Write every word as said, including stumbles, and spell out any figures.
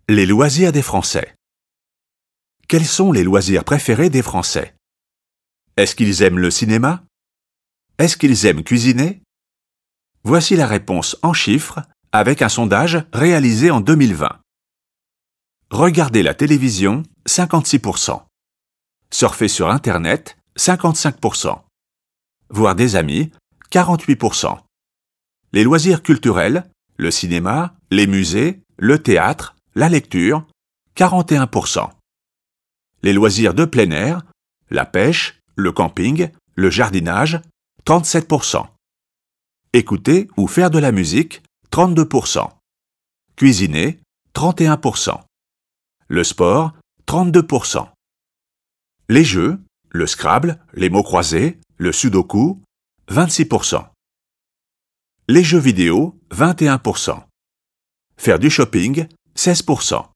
Les loisirs des Français. Quels sont les loisirs préférés des Français? Est-ce qu'ils aiment le cinéma? Est-ce qu'ils aiment cuisiner? Voici la réponse en chiffres avec un sondage réalisé en deux mille vingt. Regarder la télévision, cinquante-six pour cent. Surfer sur Internet, cinquante-cinq pour cent. Voir des amis, quarante-huit pour cent. Les loisirs culturels, le cinéma, les musées, le théâtre, la lecture, quarante et un pour cent. Les loisirs de plein air, la pêche, le camping, le jardinage, trente-sept pour cent. Écouter ou faire de la musique, trente-deux pour cent. Cuisiner, trente et un pour cent. Le sport, trente-deux pour cent. Les jeux, le Scrabble, les mots croisés, le Sudoku, vingt-six pour cent. Les jeux vidéo, vingt et un pour cent. Faire du shopping, seize pour cent.